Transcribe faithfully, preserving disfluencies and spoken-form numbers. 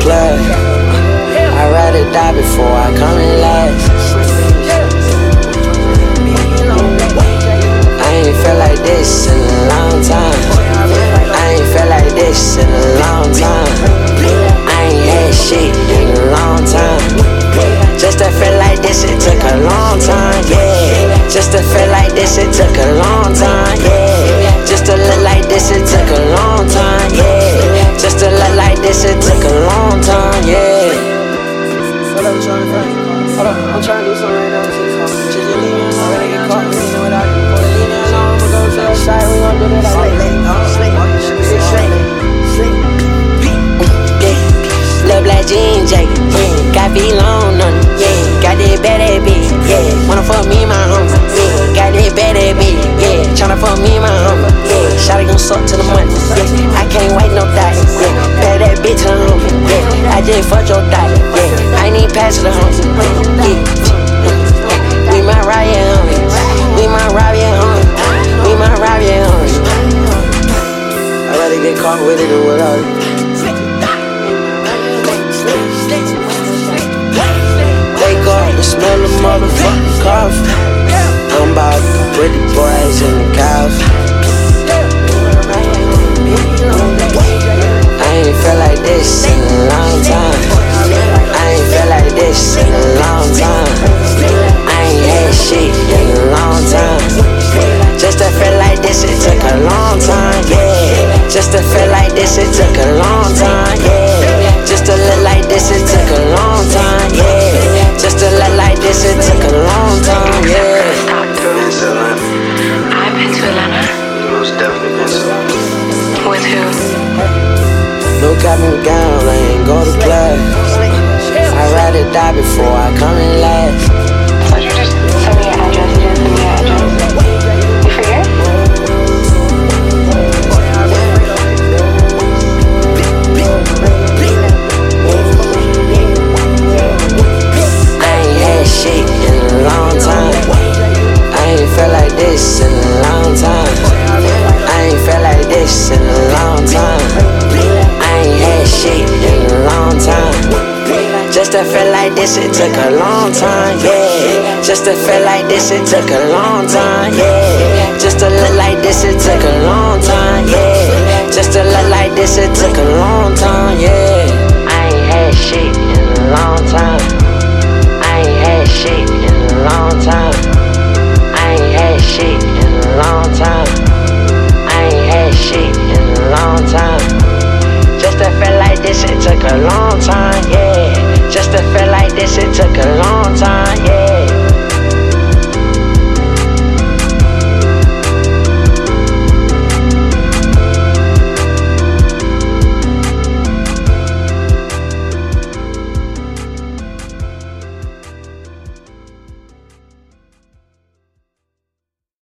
plug. I'd rather die before I come in last. I ain't felt like this in a long time. I ain't felt like this in a long time. I ain't had shit in a long time. Just to feel like this, it took a long time, yeah. Just to feel like this, it took a long time, yeah. Just to look like this, it took a long time, yeah. Just to look like this, it took a long time, yeah. Hold up, Hold up, I'm trying to do something right now. Just leave me alone. I'm gonna get caught with it without it. Leave me alone, I'ma go to the side. We gon' do that like that. Sleep, sleep, sleep, sleep. Lil' black jean jacket, yeah. Got V-Long on it, yeah. Got that bad bitch, yeah. Wanna fuck me, my homie, yeah. Got that bad bitch, yeah. Tryna fuck me, my homie, yeah. Shawty gon' suck to the money, yeah. I can't wait no die, yeah. Bad that bitch to the homie, yeah. I just fucked your die, yeah. I ain't even pass to the homie, yeah. We might rob your homie, we might rob your homie, we might rob your homie. I'd rather get caught with it than without it. Wake up and smell the motherfucking coffee. I'm about to put the boys in the coffee. I ain't felt like this in a long time. I ain't felt like this in a long time. I ain't had shit in a long time. Just to feel like this, it took a long time, yeah. Just to feel like this, it took a long time, yeah. Just to look like this, it took a long time, yeah. Just to look like this, it took a long time, yeah. I've been to Atlanta. Most definitely been to Atlanta. With who? No cap and gown, I ain't go to class. I'd rather die before I come in last. Why don't you just send me your address? You didn't send me your address. You forget? I ain't had shit in a long time. I ain't felt like this in a long time. I ain't felt like this in a long time. I ain't had shit in a long time. Just to feel like this, it took a long time, yeah. Just to feel like this, it took a long time, yeah. Just to look like this, it took a long time, yeah. Just to look like this, it took a long time, yeah. I ain't had shit in a long time. I ain't had shit in a long time. I ain't had shit in a long time. I ain't had shit in a long time. Just to feel like this, it took a long time, yeah. Just to feel like this, it took a long time,